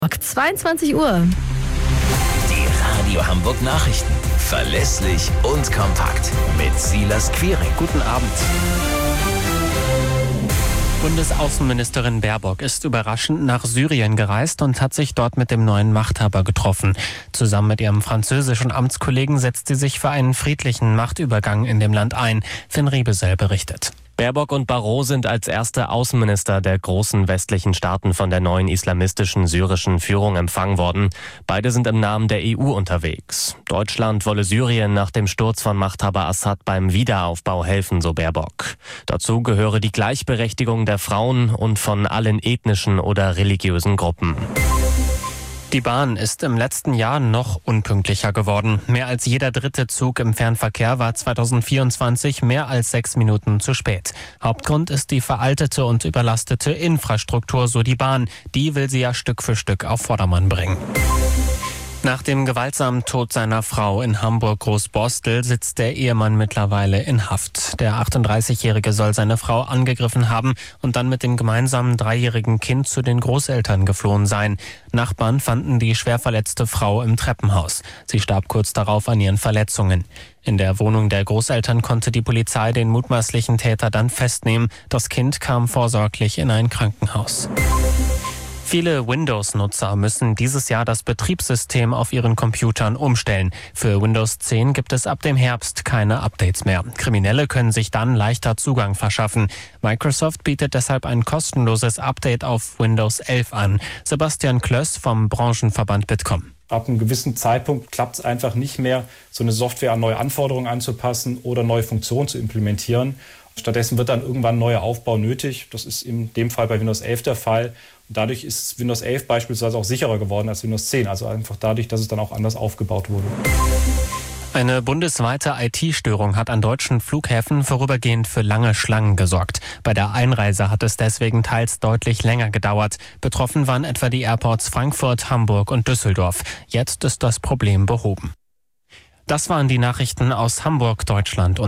22 Uhr. Die Radio Hamburg Nachrichten. Verlässlich und kompakt. Mit Silas Quiring. Guten Abend. Bundesaußenministerin Baerbock ist überraschend nach Syrien gereist und hat sich dort mit dem neuen Machthaber getroffen. Zusammen mit ihrem französischen Amtskollegen setzt sie sich für einen friedlichen Machtübergang in dem Land ein. Finn Riebesell berichtet. Baerbock und Barrot sind als erste Außenminister der großen westlichen Staaten von der neuen islamistischen syrischen Führung empfangen worden. Beide sind im Namen der EU unterwegs. Deutschland wolle Syrien nach dem Sturz von Machthaber Assad beim Wiederaufbau helfen, so Baerbock. Dazu gehöre die Gleichberechtigung der Frauen und von allen ethnischen oder religiösen Gruppen. Die Bahn ist im letzten Jahr noch unpünktlicher geworden. Mehr als jeder dritte Zug im Fernverkehr war 2024 mehr als 6 Minuten zu spät. Hauptgrund ist die veraltete und überlastete Infrastruktur, so die Bahn. Die will sie ja Stück für Stück auf Vordermann bringen. Nach dem gewaltsamen Tod seiner Frau in Hamburg-Großborstel sitzt der Ehemann mittlerweile in Haft. Der 38-Jährige soll seine Frau angegriffen haben und dann mit dem gemeinsamen 3-jährigen Kind zu den Großeltern geflohen sein. Nachbarn fanden die schwer verletzte Frau im Treppenhaus. Sie starb kurz darauf an ihren Verletzungen. In der Wohnung der Großeltern konnte die Polizei den mutmaßlichen Täter dann festnehmen. Das Kind kam vorsorglich in ein Krankenhaus. Viele Windows-Nutzer müssen dieses Jahr das Betriebssystem auf ihren Computern umstellen. Für Windows 10 gibt es ab dem Herbst keine Updates mehr. Kriminelle können sich dann leichter Zugang verschaffen. Microsoft bietet deshalb ein kostenloses Update auf Windows 11 an. Sebastian Klöss vom Branchenverband Bitkom. Ab einem gewissen Zeitpunkt klappt es einfach nicht mehr, so eine Software an neue Anforderungen anzupassen oder neue Funktionen zu implementieren. Stattdessen wird dann irgendwann ein neuer Aufbau nötig. Das ist in dem Fall bei Windows 11 der Fall. Und dadurch ist Windows 11 beispielsweise auch sicherer geworden als Windows 10. Also einfach dadurch, dass es dann auch anders aufgebaut wurde. Eine bundesweite IT-Störung hat an deutschen Flughäfen vorübergehend für lange Schlangen gesorgt. Bei der Einreise hat es deswegen teils deutlich länger gedauert. Betroffen waren etwa die Airports Frankfurt, Hamburg und Düsseldorf. Jetzt ist das Problem behoben. Das waren die Nachrichten aus Hamburg, Deutschland und